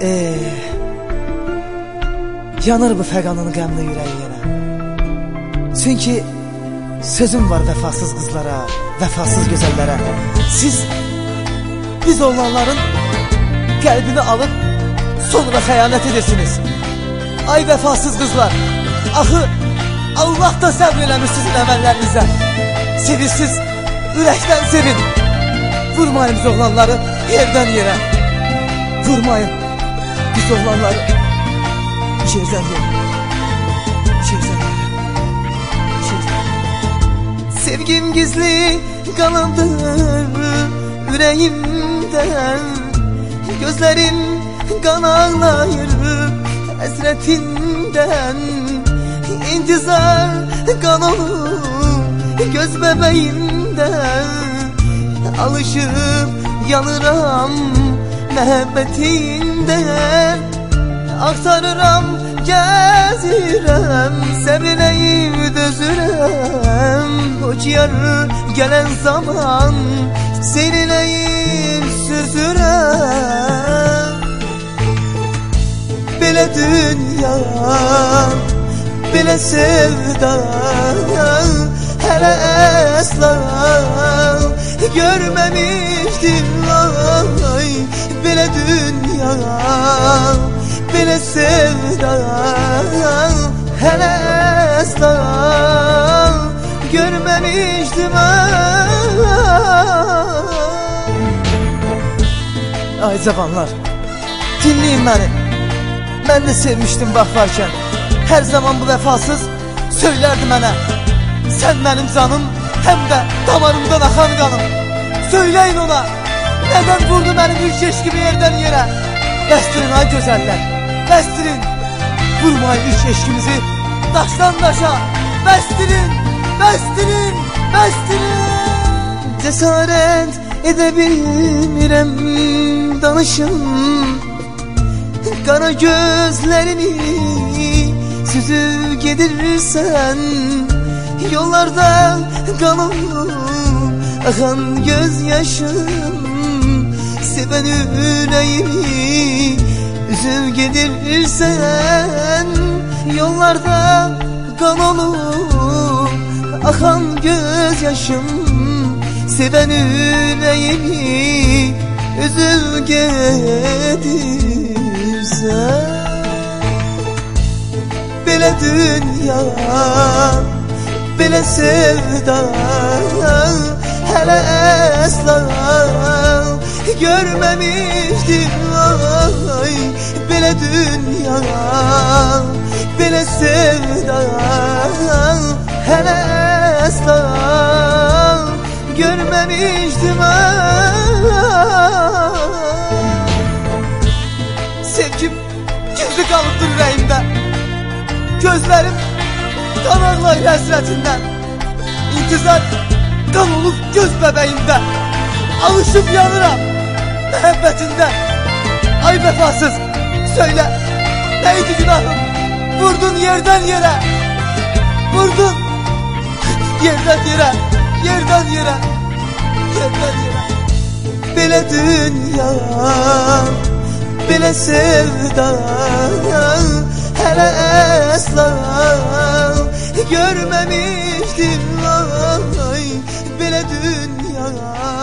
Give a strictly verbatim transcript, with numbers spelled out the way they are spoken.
Ee, yanır bu fəqanın qəmli ürəyi yenə. Çünki sözüm var vəfasız qızlara, vəfasız gözəllərə. Siz biz oğlanların qəlbini alıb sonra xəyanət edirsiniz. Ay vəfasız qızlar, axı Allah da səbr eləmir sizin əməllərinizə. Sevirsiniz, ürəkdən sevin. Vurmayın biz oğlanları yerdən yerə. Vurmayın biz oğlanları yerdən yerə. Yerdən yerə. Sevgim gizli kanımdır yüreğimden. Gözlerim kan ağlayır hasretinden. İntizar kan olur göz bebeğimden. Alışıp yanıram muhabbetinden. Aktarıram gezirem, sevineyim dözürem. Uçyar gelen zaman seninleyim süzürem. Bile dünya, bile sevda, hele asla görmemiştim. Ay, bile dünya, bile sevda, hele asla görmemiştim. Ay zamanlar, dinleyin beni. Ben de sevmiştim bak varken. Her zaman bu vefasız söylerdi bana. Sen benim canım, hem de damarımdan akan kanım. Söyleyin ona, neden vurdu benim üç eşkimi yerden yere? Bəstirin ay gözəller, bəstirin. Vurmayın üç eşkimizi daşdan daşa. Bəstirin, bəstirin, bəstirin. Cesaret edebilirem danışım. Kara gözlerimi süzüp gidirsen. Yollarda kan olur akan gözyaşım. Seven yüreğimi üzüp gidirsen. Yollarda kan olur akan gözyaşım. Seven yüreğimi üzüp gidirsen. Bile dünya, bile sevda, hele asla görmemiştim. Ay, bile dünya, bile sevda, hele asla görmemiştim. Sevgim gizli kalıptır yüreğimde. Gözlerim kan ağlayır hasretinden. İntizar kan olup göz bebeğimde. Alışıp yanıram muhabbetinden. Ay vefasız, söyle neydi günahım? Vurdun yerden yere. Vurdun yerden yere. Yerden yere. Yerden yere. Bile dünya, bile sevda, hele asla görmemiştim. Ay, bile dünya.